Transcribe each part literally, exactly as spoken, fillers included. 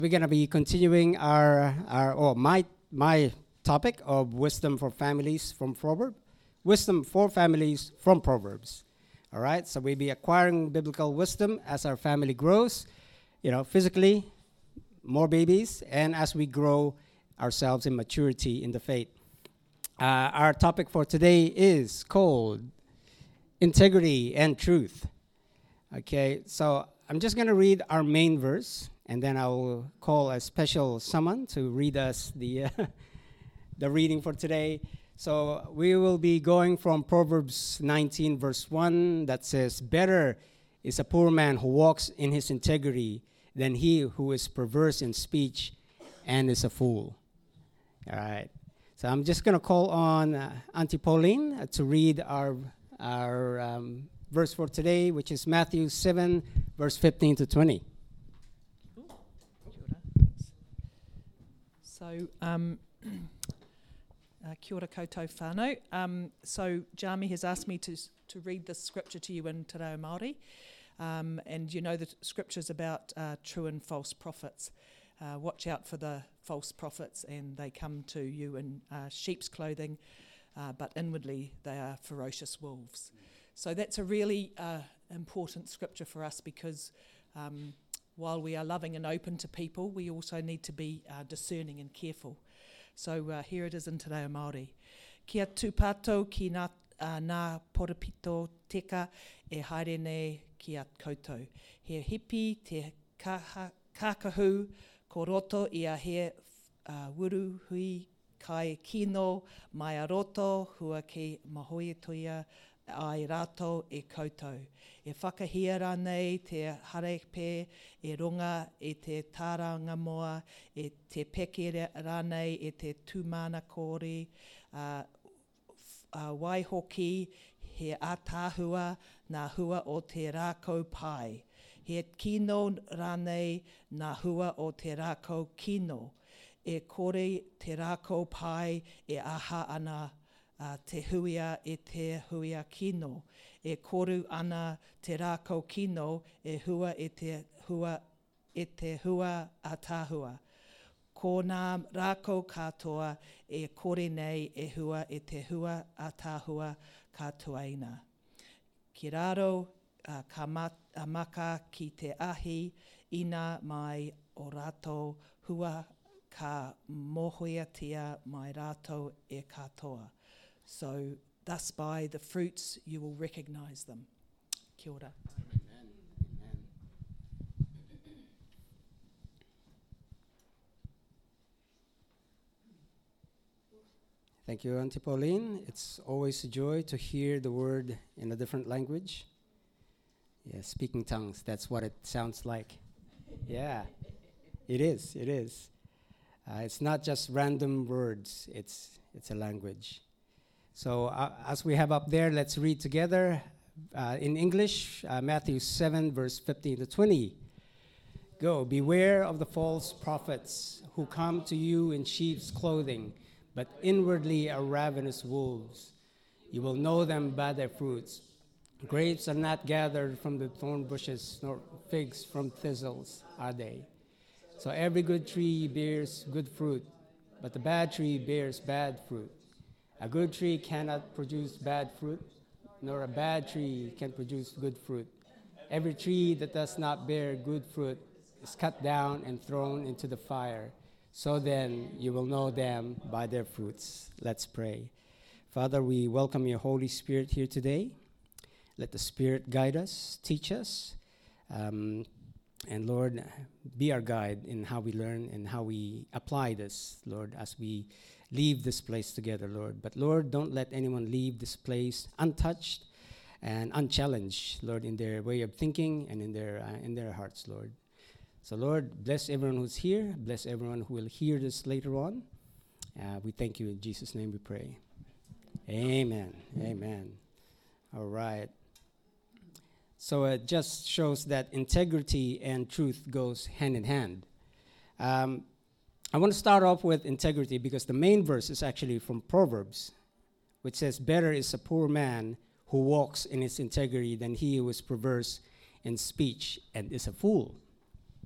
We're going to be continuing our, our or my, my topic of wisdom for families from Proverbs. Wisdom for families from Proverbs. All right, so we'll be acquiring biblical wisdom as our family grows, you know, physically, more babies, and as we grow ourselves in maturity in the faith. Uh, our topic for today is called integrity and truth. Okay, so I'm just going to read our main verse, and then I will call a special someone to read us the uh, the reading for today. So we will be going from Proverbs nineteen, verse one, that says, "Better is a poor man who walks in his integrity than he who is perverse in speech and is a fool." All right. So I'm just going to call on uh, Auntie Pauline uh, to read our our um, verse for today, which is Matthew seven, verse fifteen to twenty. Ooh, kia ora, thanks. So, um, uh, kia ora koutou whānau. Um, so, Jami has asked me to to read this scripture to you in Te Reo Māori. Um, and you know the scriptures about uh, true and false prophets. Uh, watch out for the false prophets, and they come to you in uh, sheep's clothing, uh, but inwardly they are ferocious wolves. So that's a really uh, important scripture for us, because um, while we are loving and open to people, we also need to be uh, discerning and careful. So uh, here it is in Te Reo Māori. Kia tūpato ki nā, uh, nā porapito teka e haere nei ki a koutou. He hipi te kaha, kākahu ko roto ia he uh, wuru hui kai kino mai a roto hua ki mahoetoia ai rato e koutou. E whakahia rānei te harepe e runga e te tāranga moa e te peke rānei e te tūmana kōri uh, uh, waihoki he ātāhua nā hua o te rākau pai. He kino rānei nā hua o te rākau kino. E kore te rākau pai e aha ana uh, te huia e te huia kino. E koru ana te rākau kino e hua e te hua e te hua ātāhua. Ko nā rākau katoa e kore nei e hua e te hua ātāhua katoaina. Ki raro uh, ka mat, uh, maka ki te ahi ina mai o rātou hua ka mohoiatia mai rātou e katoa. So thus by the fruits you will recognise them. Kia ora. Amen. Amen. Thank you, Auntie Pauline. It's always a joy to hear the word in a different language. Yeah, speaking tongues, that's what it sounds like. Yeah, it is, it is. Uh, it's not just random words, it's it's a language. So uh, as we have up there, let's read together uh, in English, uh, Matthew seven, verse fifteen to twenty. Go, beware of the false prophets who come to you in sheep's clothing, but inwardly are ravenous wolves. You will know them by their fruits. Grapes are not gathered from the thorn bushes, nor figs from thistles are they. So every good tree bears good fruit, but the bad tree bears bad fruit. A good tree cannot produce bad fruit, nor a bad tree can produce good fruit. Every tree that does not bear good fruit is cut down and thrown into the fire. So then you will know them by their fruits. Let's pray. Father, we welcome your Holy Spirit here today. Let the Spirit guide us, teach us, um, and Lord, be our guide in how we learn and how we apply this, Lord, as we leave this place together, Lord. But Lord, don't let anyone leave this place untouched and unchallenged, Lord, in their way of thinking and in their uh, in their hearts, Lord. So Lord, bless everyone who's here. Bless everyone who will hear this later on. Uh, we thank you. In Jesus' name we pray. Amen. Amen. All right. So it just shows that integrity and truth goes hand in hand. Um, I want to start off with integrity because the main verse is actually from Proverbs, which says, "Better is a poor man who walks in his integrity than he who is perverse in speech and is a fool."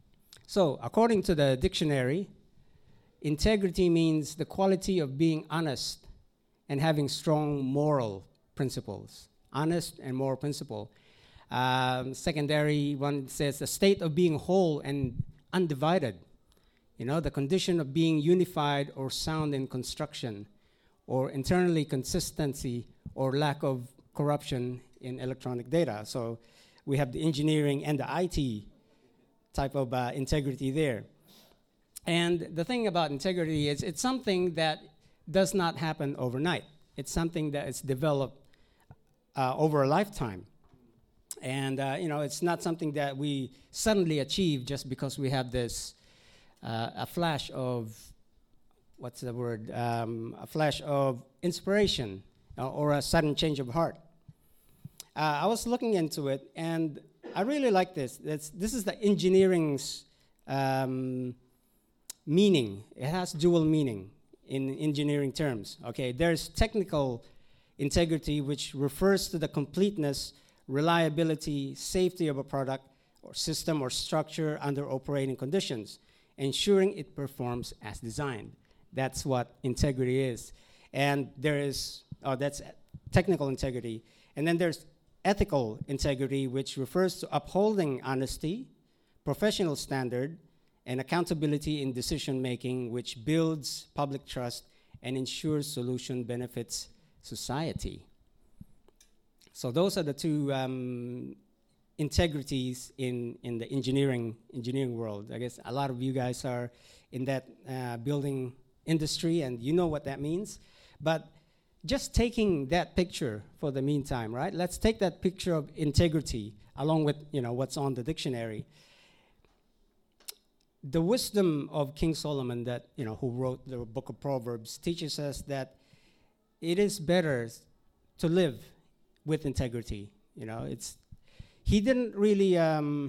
So, according to the dictionary, integrity means the quality of being honest and having strong moral principles. Honest and moral principle. Um, secondary one says a state of being whole and undivided. You know, the condition of being unified or sound in construction, or internally consistency or lack of corruption in electronic data. So we have the engineering and the I T type of uh, integrity there. And the thing about integrity is it's something that does not happen overnight. It's something that is developed uh, over a lifetime. And, uh, you know, it's not something that we suddenly achieve just because we have this, uh, a flash of, what's the word, um, a flash of inspiration uh, or a sudden change of heart. Uh, I was looking into it, and I really like this. That's, this is the engineering's um, meaning. It has dual meaning in engineering terms. Okay, there's technical integrity, which refers to the completeness, reliability, safety of a product or system or structure under operating conditions, ensuring it performs as designed. That's what integrity is. And there is, oh, that's technical integrity. And then there's ethical integrity, which refers to upholding honesty, professional standard, and accountability in decision-making, which builds public trust and ensures solution benefits society. So those are the two um, integrities in, in the engineering engineering world. I guess a lot of you guys are in that uh, building industry, and you know what that means. But just taking that picture for the meantime, right? Let's take that picture of integrity along with, you know, what's on the dictionary. The wisdom of King Solomon, that, you know, who wrote the book of Proverbs, teaches us that it is better to live with integrity. You know, it's, he didn't really um,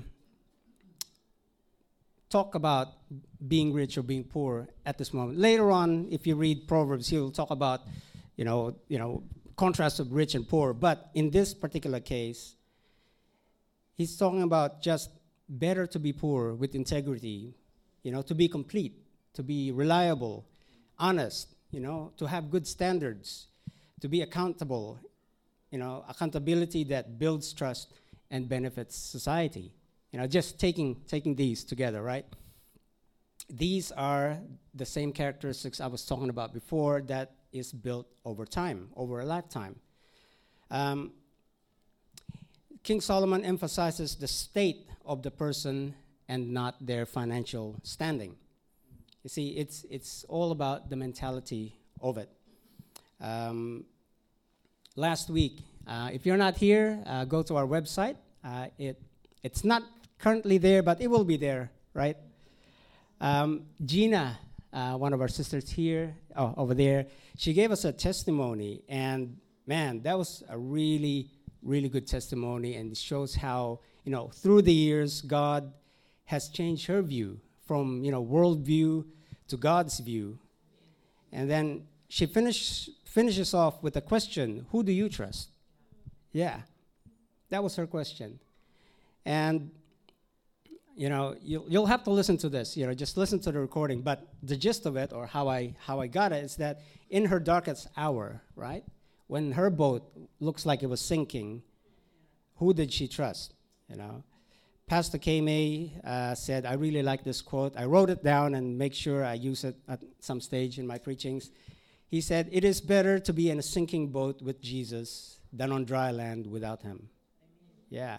talk about being rich or being poor at this moment. Later on, if you read Proverbs, he'll talk about, you know, you know, contrast of rich and poor. But in this particular case, he's talking about just better to be poor with integrity, you know, to be complete, to be reliable, honest, you know, to have good standards, to be accountable, you know, accountability that builds trust and benefits society. You know, just taking taking these together, right? These are the same characteristics I was talking about before that is built over time, over a lifetime. Um, King Solomon emphasizes the state of the person and not their financial standing. You see, it's it's all about the mentality of it. Um, last week, uh, if you're not here, uh, go to our website. Uh, it it's not currently there, but it will be there, right? Um, Gina, uh, one of our sisters here, oh, over there, she gave us a testimony, and man, that was a really, really good testimony, and it shows how, you know, through the years, God has changed her view from, you know, world view to God's view. And then she finish, finishes off with a question, who do you trust? Yeah, that was her question. And, you know, you'll, you'll have to listen to this, you know, just listen to the recording. But the gist of it, or how I, how I got it, is that in her darkest hour, right, when her boat looks like it was sinking, who did she trust, you know? Pastor K. May uh, said, I really like this quote. I wrote it down and make sure I use it at some stage in my preachings. He said, it is better to be in a sinking boat with Jesus than on dry land without him. Amen. Yeah.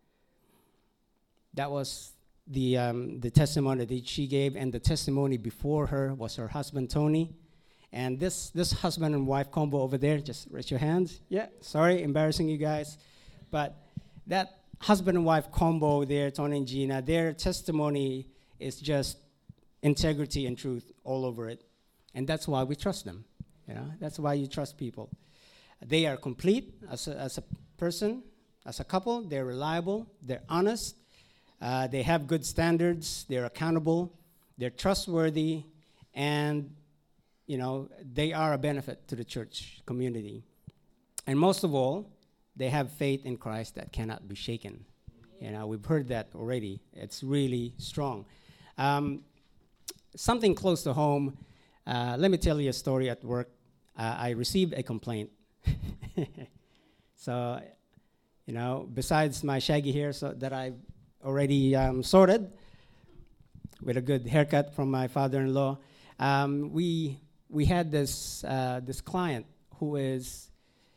That was the, um, the testimony that she gave, and the testimony before her was her husband, Tony. And this, this husband and wife combo over there, just raise your hands. Yeah, sorry, embarrassing you guys. But that husband and wife combo there, Tony and Gina, their testimony is just integrity and truth all over it. And that's why we trust them. You know, that's why you trust people. They are complete as a, as a person, as a couple. They're reliable. They're honest. Uh, they have good standards. They're accountable. They're trustworthy. And, you know, they are a benefit to the church community. And most of all, they have faith in Christ that cannot be shaken. You know, we've heard that already. It's really strong. Um, something close to home. Uh, let me tell you a story at work. Uh, I received a complaint. So, you know, besides my shaggy hair so that I already um, sorted with a good haircut from my father-in-law, um, we we had this uh, this client who is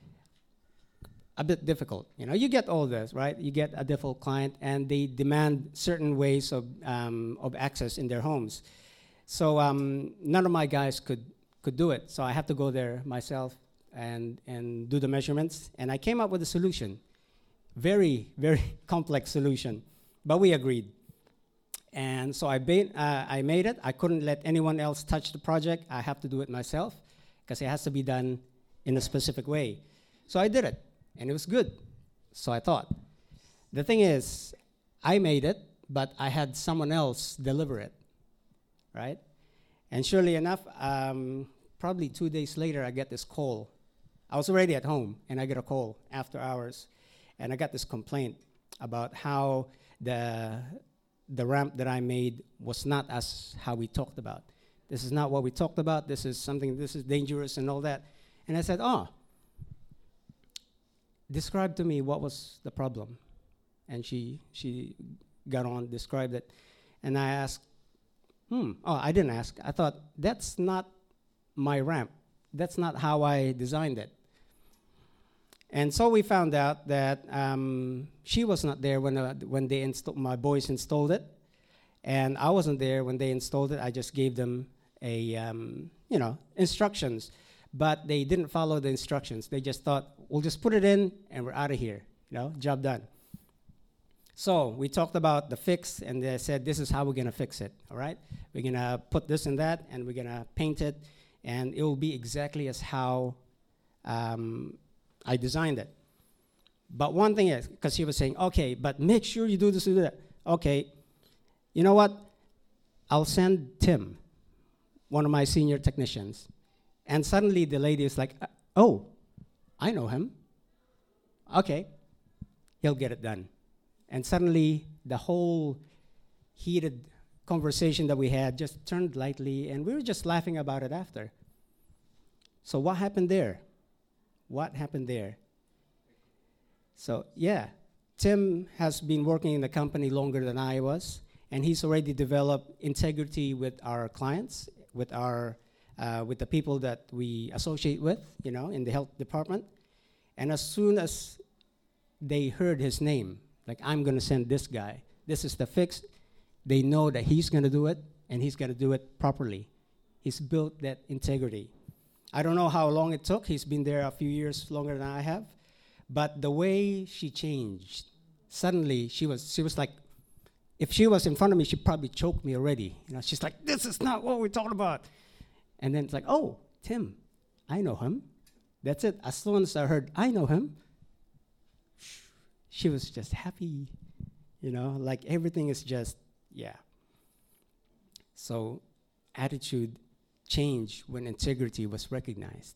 a bit difficult. You know, you get all this, right? You get a difficult client, and they demand certain ways of um, of access in their homes. So um, none of my guys could could do it. So I have to go there myself and and do the measurements. And I came up with a solution, very very complex solution, but we agreed. And so I ba- uh, I made it. I couldn't let anyone else touch the project. I have to do it myself because it has to be done in a specific way. So I did it, and it was good. So I thought. The thing is, I made it, but I had someone else deliver it, right? And surely enough, um, probably two days later, I get this call. I was already at home, and I get a call after hours, and I got this complaint about how the the ramp that I made was not as how we talked about. This is not what we talked about. This is something, this is dangerous and all that. And I said, oh, describe to me what was the problem. And she she got on, described it. And I asked, hmm, oh, I didn't ask. I thought, that's not my ramp. That's not how I designed it. And so we found out that um, she was not there when uh, when they installed, my boys installed it, and I wasn't there when they installed it. I just gave them a um, you know instructions, but they didn't follow the instructions. They just thought, we'll just put it in and we're out of here. You know, job done. So we talked about the fix, and they said, this is how we're gonna fix it. All right, we're gonna put this and that, and we're gonna paint it, and it will be exactly as how. Um, I designed it. But one thing is, because he was saying, okay, but make sure you do this and do that. Okay, you know what? I'll send Tim, one of my senior technicians. And suddenly the lady is like, oh, I know him. Okay, he'll get it done. And suddenly the whole heated conversation that we had just turned lightly, and we were just laughing about it after. So what happened there? What happened there? So, yeah, Tim has been working in the company longer than I was, and he's already developed integrity with our clients, with our, uh, with the people that we associate with, you know, in the health department. And as soon as they heard his name, like, I'm going to send this guy, this is the fix, they know that he's going to do it, and he's going to do it properly. He's built that integrity. I don't know how long it took. He's been there a few years longer than I have. But the way she changed, suddenly she was she was like, if she was in front of me, she'd probably choke me already. You know, she's like, this is not what we're talking about. And then it's like, oh, Tim, I know him. That's it. As soon as I heard, I know him, she was just happy. You know, like everything is just, yeah. So attitude change when integrity was recognized.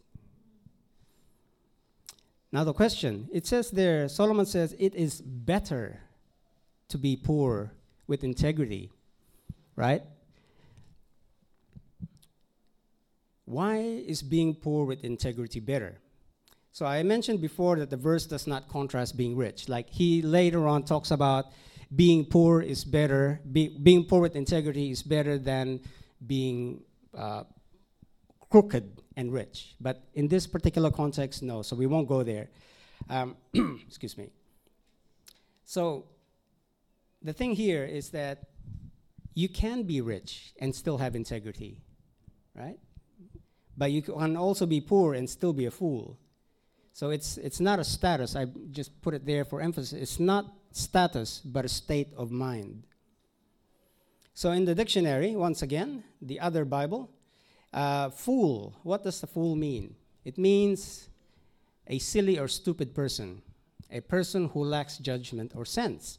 Now the question, it says there, Solomon says, it is better to be poor with integrity, right? Why is being poor with integrity better? So I mentioned before that the verse does not contrast being rich. Like he later on talks about being poor is better, be, being poor with integrity is better than being uh, crooked and rich. But in this particular context, no, so we won't go there. Um, excuse me. So the thing here is that you can be rich and still have integrity, right? But you can also be poor and still be a fool. So it's it's not a status. I just put it there for emphasis. It's not status, but a state of mind. So in the dictionary, once again, the other Bible, Uh, fool, what does the fool mean? It means a silly or stupid person, a person who lacks judgment or sense.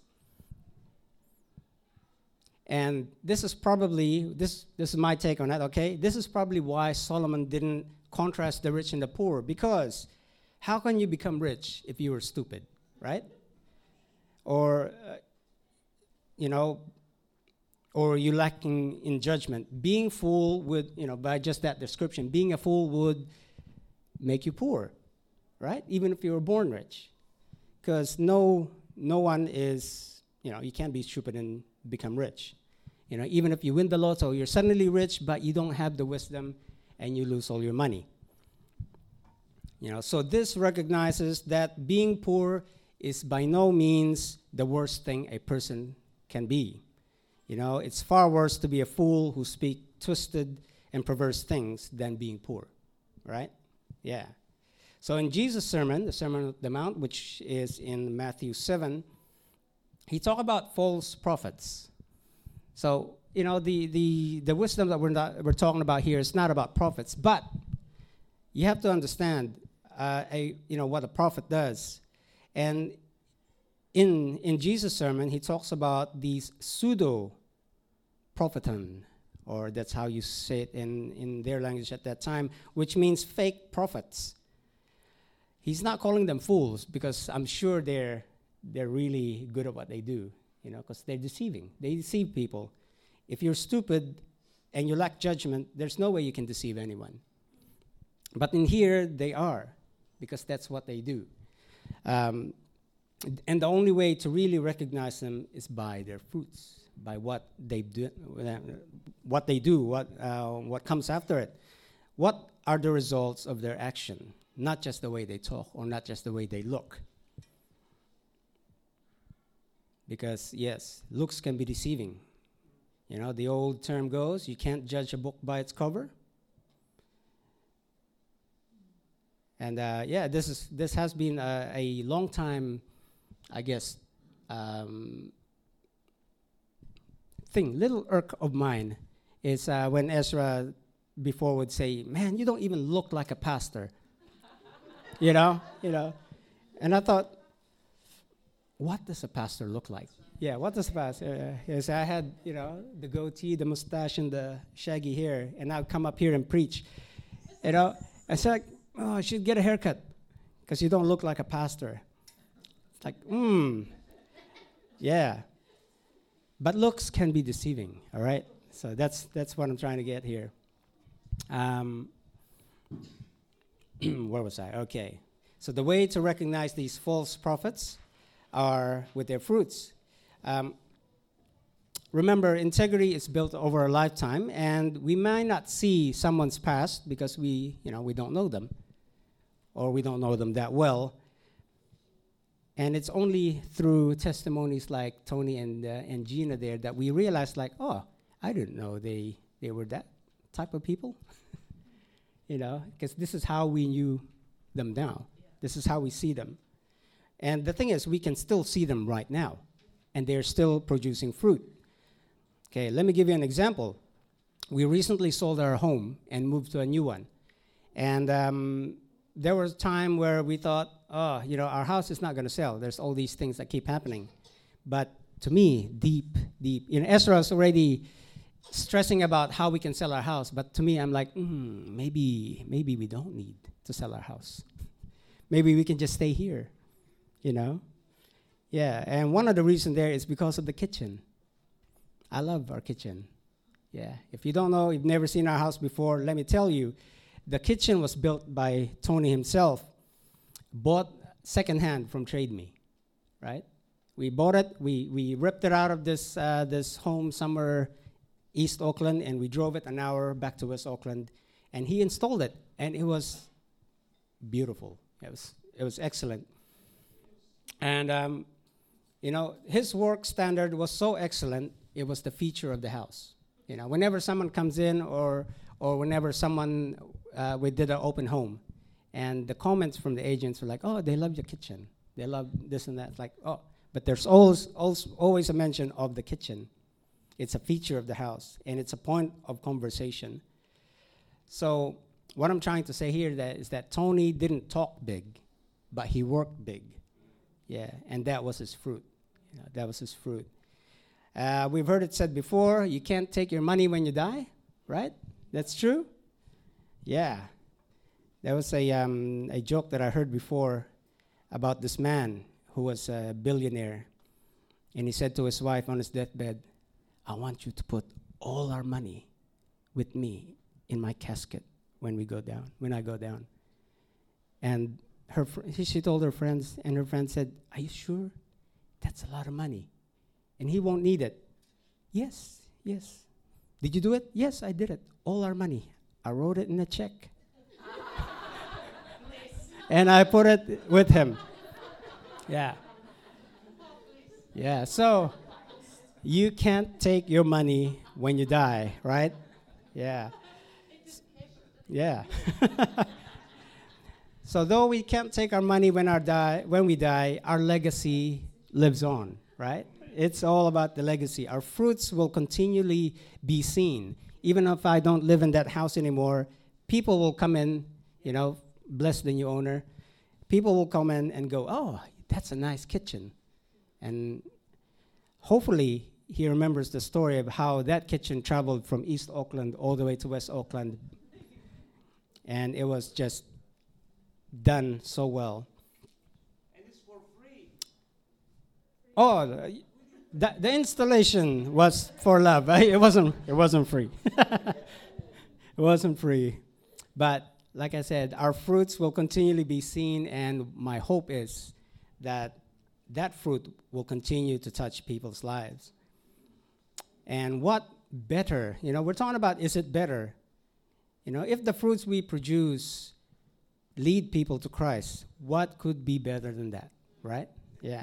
And this is probably, this, this is my take on that, okay? This is probably why Solomon didn't contrast the rich and the poor, because how can you become rich if you were stupid, right? Or, uh, you know, or you lacking in judgment. Being fool would, you know, by just that description, being a fool would make you poor, right? Even if you were born rich. Because no, no one is, you know, you can't be stupid and become rich. You know, even if you win the lotto, you're suddenly rich, but you don't have the wisdom and you lose all your money. You know, so this recognizes that being poor is by no means the worst thing a person can be. You know, it's far worse to be a fool who speaks twisted and perverse things than being poor, right? Yeah. So in Jesus' sermon, the Sermon on the Mount, which is in Matthew seven, he talked about false prophets. So, you know, the, the, the wisdom that we're, not, we're talking about here is not about prophets, but you have to understand uh, a, you know, what a prophet does. And in, in Jesus' sermon, he talks about these pseudo-propheton, or that's how you say it in, in their language at that time, which means fake prophets. He's not calling them fools, because I'm sure they're, they're really good at what they do. You know, because they're deceiving. They deceive people. If you're stupid and you lack judgment, there's no way you can deceive anyone. But in here, they are, because that's what they do. Um, and the only way to really recognize them is by their fruits, by what they do, what they do, what uh, what comes after it. What are the results of their action? Not just the way they talk, or not just the way they look. Because, yes, looks can be deceiving. You know, the old term goes, you can't judge a book by its cover. And, uh, yeah, this is this has been a, a long time, I guess, um, thing. Little irk of mine is uh, when Ezra before would say, man, you don't even look like a pastor. you know, you know. And I thought, what does a pastor look like? Yeah, what does a pastor? Uh, yes, I had, you know, the goatee, the mustache, and the shaggy hair, and I'd come up here and preach. You know, I said, oh, I should get a haircut, because you don't look like a pastor. It's like, hmm, yeah. But looks can be deceiving, all right? So that's that's what I'm trying to get here. Um, where was I? Okay. So the way to recognize these false prophets are with their fruits. Um, remember, integrity is built over a lifetime, and we might not see someone's past because we, you know, we don't know them, or we don't know them that well. And it's only through testimonies like Tony and uh, and Gina there that we realize, like, oh, I didn't know they they were that type of people. You know, because this is how we knew them now. Yeah. This is how we see them. And the thing is, we can still see them right now, and they're still producing fruit. Okay, let me give you an example. We recently sold our home and moved to a new one. And um, there was a time where we thought, oh, you know, our house is not going to sell. There's all these things that keep happening. But to me, deep, deep, you know, Ezra's already stressing about how we can sell our house. But to me, I'm like, mm, maybe, maybe we don't need to sell our house. Maybe we can just stay here. You know? Yeah, and one of the reasons there is because of the kitchen. I love our kitchen. Yeah, if you don't know, you've never seen our house before, let me tell you, the kitchen was built by Tony himself, bought secondhand from Trade Me, right? We bought it, we, we ripped it out of this, uh, this home somewhere East Auckland, and we drove it an hour back to West Auckland, and he installed it, and it was beautiful. It was, it was excellent. And, um, you know, his work standard was so excellent, it was the feature of the house. You know, whenever someone comes in or or whenever someone, uh, we did an open home, and the comments from the agents were like, oh, they love your kitchen. They love this and that. It's like, oh, but there's always, always, always a mention of the kitchen. It's a feature of the house, and it's a point of conversation. So what I'm trying to say here that is that Tony didn't talk big, but he worked big. Yeah, and that was his fruit. You know, that was his fruit. Uh, we've heard it said before, you can't take your money when you die, right? That's true? Yeah. There was a, um, a joke that I heard before about this man who was a billionaire. And he said to his wife on his deathbed, I want you to put all our money with me in my casket when we go down, when I go down. And her fr- she told her friends, and her friends said, are you sure? That's a lot of money. And he won't need it. Yes, yes. Did you do it? Yes, I did it. All our money. I wrote it in a check. And I put it with him. Yeah. Yeah, so you can't take your money when you die, right? Yeah. Yeah. So though we can't take our money when our die when we die, our legacy lives on, right? It's all about the legacy. Our fruits will continually be seen. Even if I don't live in that house anymore, people will come in, you know, bless the new owner. People will come in and go, oh, that's a nice kitchen. And hopefully he remembers the story of how that kitchen traveled from East Auckland all the way to West Auckland. And it was just done so well. And it's for free. Oh, the, the, the installation was for love. It wasn't. It wasn't free. It wasn't free. But like I said, our fruits will continually be seen, and my hope is that that fruit will continue to touch people's lives. And what better? You know, we're talking about, is it better? You know, if the fruits we produce lead people to Christ, what could be better than that, right? Yeah.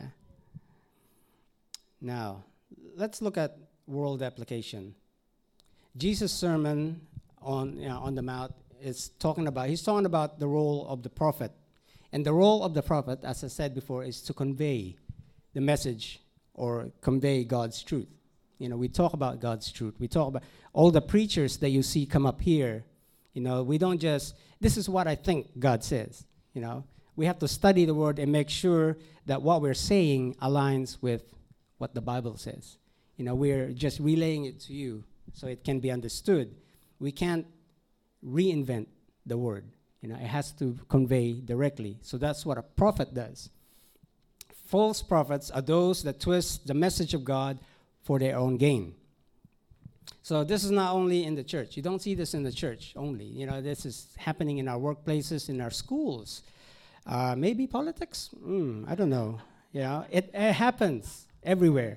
Now, let's look at world application. Jesus' sermon on, you know, on the Mount is talking about, he's talking about the role of the prophet. And the role of the prophet, as I said before, is to convey the message or convey God's truth. You know, we talk about God's truth. We talk about all the preachers that you see come up here. You know, we don't just, this is what I think God says. You know, we have to study the word and make sure that what we're saying aligns with what the Bible says. You know, we're just relaying it to you so it can be understood. We can't reinvent the word. You know, it has to convey directly. So that's what a prophet does. False prophets are those that twist the message of God for their own gain. So this is not only in the church. You don't see this in the church only. You know, this is happening in our workplaces, in our schools. Uh, maybe politics? Mm, I don't know. You know, it, it happens everywhere.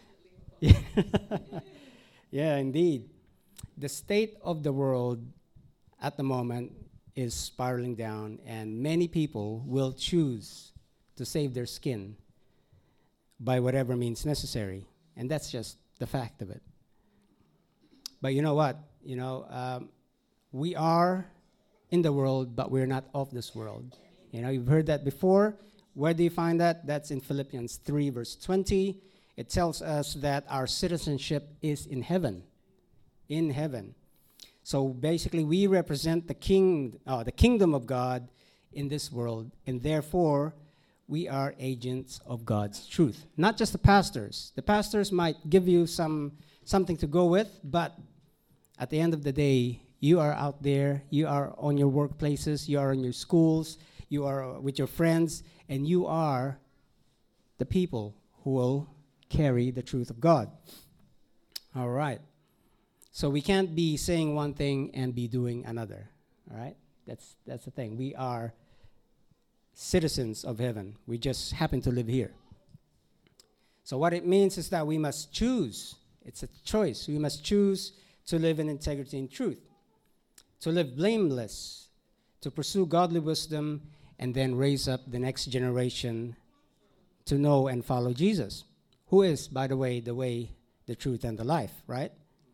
Yeah, indeed. The state of the world at the moment is spiraling down, and many people will choose to save their skin by whatever means necessary. And that's just the fact of it. But you know what? You know, um, we are in the world, but we're not of this world. You know, you've heard that before. Where do you find that? That's in Philippians three, verse twenty. It tells us that our citizenship is in heaven. In heaven. So basically, we represent the king, uh, the kingdom of God in this world, and therefore, we are agents of God's truth. Not just the pastors. The pastors might give you some something to go with, but at the end of the day, you are out there, you are on your workplaces, you are in your schools, you are with your friends, and you are the people who will carry the truth of God. All right. So we can't be saying one thing and be doing another. All right? That's that's the thing. We are citizens of heaven. We just happen to live here. So what it means is that we must choose. It's a choice. We must choose to live in integrity and truth, to live blameless, to pursue godly wisdom, and then raise up the next generation to know and follow Jesus, who is, by the way, the way, the truth, and the life, right?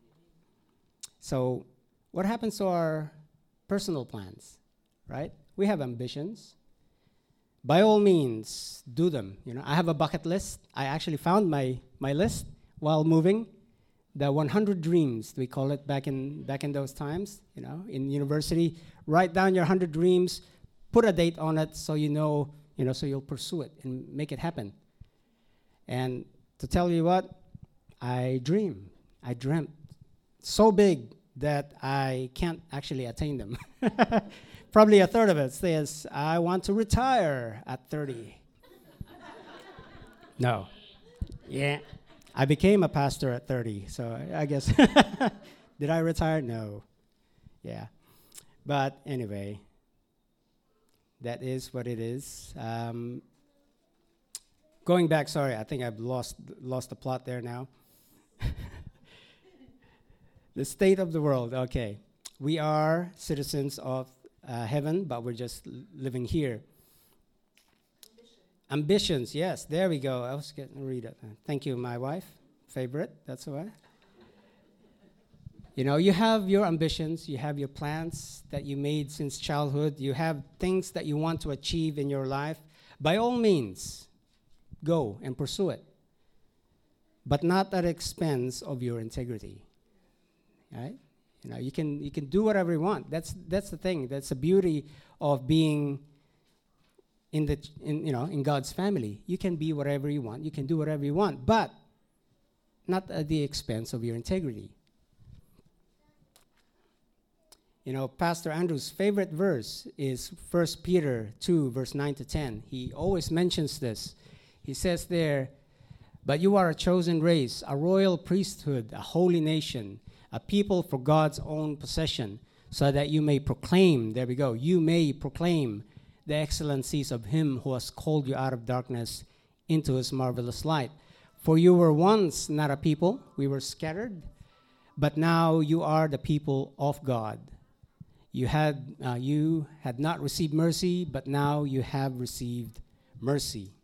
So what happens to our personal plans, right? We have ambitions. By all means, do them. You know, I have a bucket list. I actually found my, my list while moving. The one hundred dreams, we call it back in back in those times, you know, in university. Write down your one hundred dreams, put a date on it so you know, you know, so you'll pursue it and make it happen. And to tell you what, I dream. I dreamt so big that I can't actually attain them. Probably a third of it says, I want to retire at thirty. No. Yeah. I became a pastor at thirty, so I I guess. Did I retire? No. Yeah. But anyway, that is what it is. Um, going back, sorry, I think I've lost lost the plot there now. The state of the world, okay. We are citizens of uh, heaven, but we're just l- living here. Ambitions, yes, there we go. I was getting to read it. Uh, Thank you, my wife. Favorite, that's all right. You know, you have your ambitions, you have your plans that you made since childhood, you have things that you want to achieve in your life. By all means, go and pursue it, but not at the expense of your integrity. Right? You know, you can you can do whatever you want. That's that's the thing. That's the beauty of being in the in you know in God's family. You can be whatever you want. You can do whatever you want, but not at the expense of your integrity. You know, Pastor Andrew's favorite verse is First Peter two, verse nine to ten. He always mentions this. He says there, "But you are a chosen race, a royal priesthood, a holy nation, a people for God's own possession, so that you may proclaim," there we go, "you may proclaim the excellencies of him who has called you out of darkness into his marvelous light. For you were once not a people, we were scattered, but now you are the people of God. You had uh, you had not received mercy, but now you have received mercy."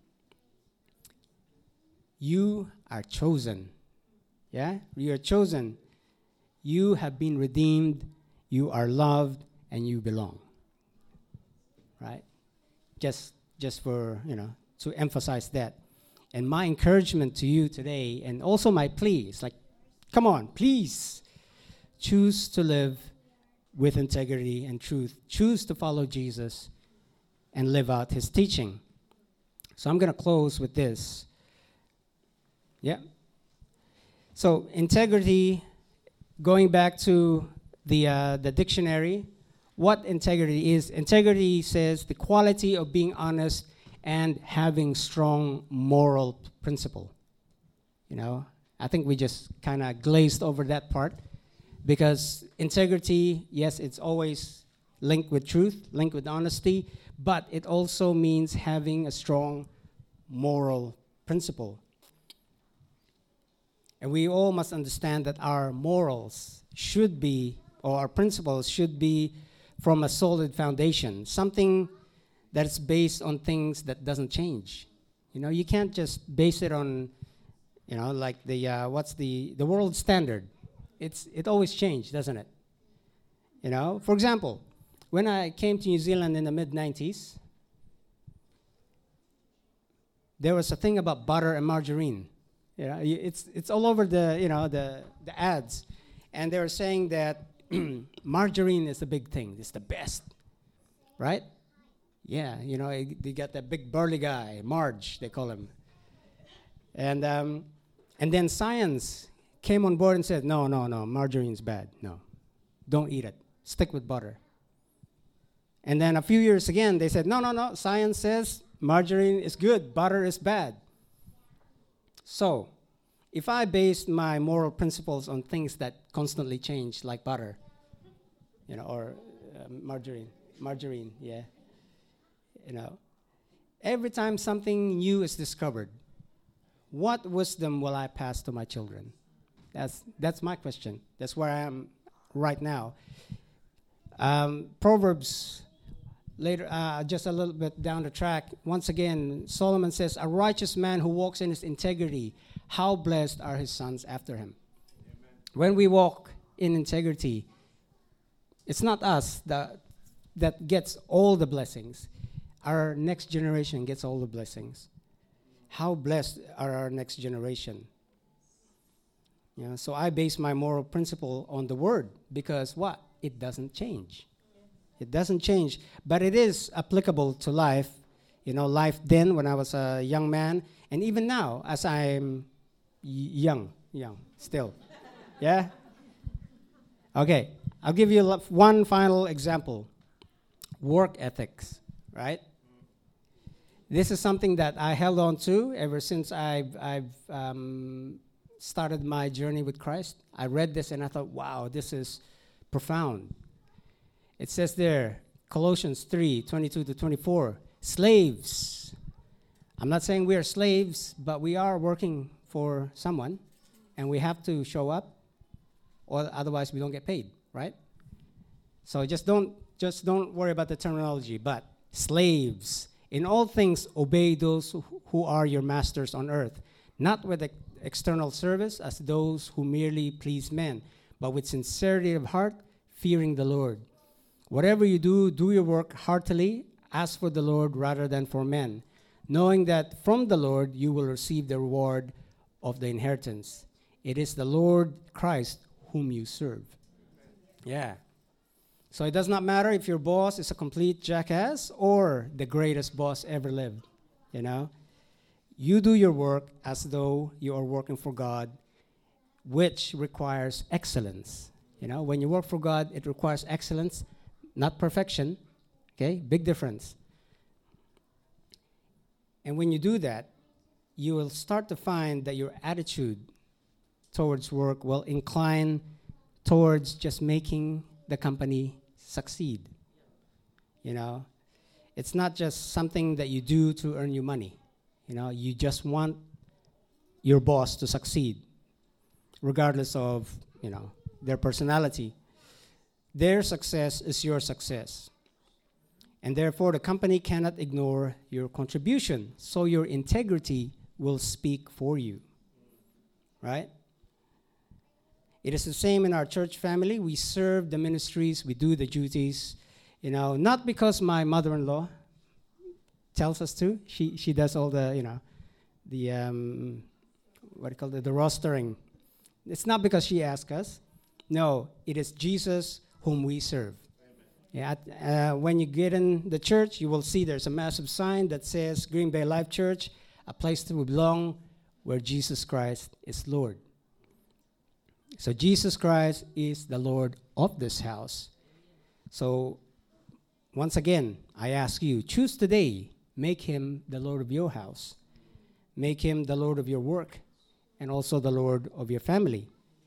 You are chosen. Yeah? You are chosen. You have been redeemed, you are loved, and you belong. Right? Just just for, you know, to emphasize that. And my encouragement to you today, and also my plea, is like, come on, please choose to live with integrity and truth. Choose to follow Jesus and live out his teaching. So I'm going to close with this. Yeah. So integrity, going back to the uh, the dictionary, what integrity is. Integrity says the quality of being honest and having strong moral p- principle. You know, I think we just kind of glazed over that part because integrity, yes, it's always linked with truth, linked with honesty, but it also means having a strong moral principle. And we all must understand that our morals should be, or our principles should be from a solid foundation, something that's based on things that doesn't change. You know, you can't just base it on, you know, like the, uh, what's the, the world standard. It's, it always changed, doesn't it? You know, for example, when I came to New Zealand in the mid nineties, there was a thing about butter and margarine. You know, y- it's it's all over the you know the the ads, and they were saying that margarine is the big thing. It's the best, right? Yeah, you know, y- they got that big burly guy, Marge, they call him, and um, and then science came on board and said, no, no, no, margarine's bad. No, don't eat it. Stick with butter. And then a few years again, they said, no, no, no. Science says margarine is good, butter is bad. So, if I base my moral principles on things that constantly change, like butter, you know, or uh, margarine, margarine, yeah, you know, every time something new is discovered, what wisdom will I pass to my children? That's that's my question. That's where I am right now. Um, Proverbs. Later, uh, just a little bit down the track, once again, Solomon says, "A righteous man who walks in his integrity, how blessed are his sons after him." Amen. When we walk in integrity, it's not us that, that gets all the blessings. Our next generation gets all the blessings. How blessed are our next generation? You know, so I base my moral principle on the word because what? It doesn't change. It doesn't change, but it is applicable to life. You know, life then when I was a young man, and even now as I'm y- young, young still. Yeah? Okay, I'll give you lo- one final example. Work ethics, right? This is something that I held on to ever since I've, I've um, started my journey with Christ, I read this and I thought, wow, this is profound. It says there, Colossians three, twenty-two to twenty-four, slaves. I'm not saying we are slaves, but we are working for someone, and we have to show up, or otherwise we don't get paid, right? So just don't just don't worry about the terminology, but slaves, in all things obey those who, who are your masters on earth, not with ex- external service as those who merely please men, but with sincerity of heart, fearing the Lord. Whatever you do, do your work heartily, as for the Lord rather than for men, knowing that from the Lord you will receive the reward of the inheritance. It is the Lord Christ whom you serve. Yeah. So it does not matter if your boss is a complete jackass or the greatest boss ever lived, you know. You do your work as though you are working for God, which requires excellence. You know, when you work for God, it requires excellence, not perfection. Okay, big difference. And when you do that, you will start to find that your attitude towards work will incline towards just making the company succeed. You know, it's not just something that you do to earn you money. You know, you just want your boss to succeed, regardless of, you know, their personality. Their success is your success. And therefore, the company cannot ignore your contribution. So your integrity will speak for you. Right? It is the same in our church family. We serve the ministries, we do the duties, you know, not because my mother-in-law tells us to. She she does all the, you know, the, um, what do you call it, the rostering. It's not because she asks us. No, it is Jesus whom we serve. Yeah, uh, when you get in the church, you will see there's a massive sign that says Green Bay Life Church, a place to belong where Jesus Christ is Lord. So Jesus Christ is the Lord of this house. So once again, I ask you, choose today, make him the Lord of your house. Make him the Lord of your work and also the Lord of your family.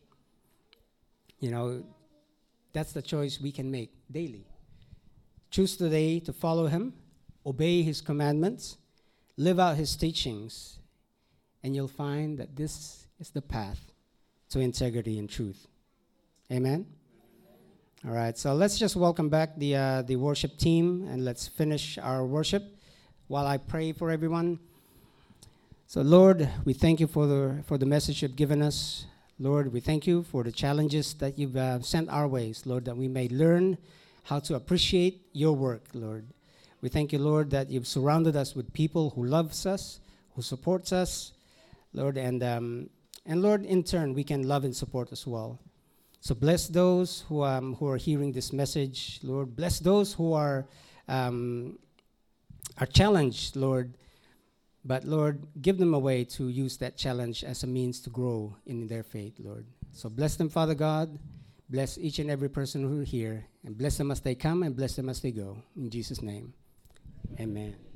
You know, that's the choice we can make daily. Choose today to follow him, obey his commandments, live out his teachings, and you'll find that this is the path to integrity and truth. Amen? All right, so let's just welcome back the uh, the worship team, and let's finish our worship while I pray for everyone. So, Lord, we thank you for the for the message you've given us. Lord, we thank you for the challenges that you've uh, sent our ways, Lord, that we may learn how to appreciate your work, Lord. We thank you, Lord, that you've surrounded us with people who loves us, who supports us, Lord, and um, and Lord, in turn, we can love and support as well. So bless those who um, who are hearing this message, Lord. Bless those who are um, are challenged, Lord. But Lord, give them a way to use that challenge as a means to grow in their faith, Lord. So bless them, Father God. Bless each and every person who are here, and bless them as they come, and bless them as they go. In Jesus' name, amen.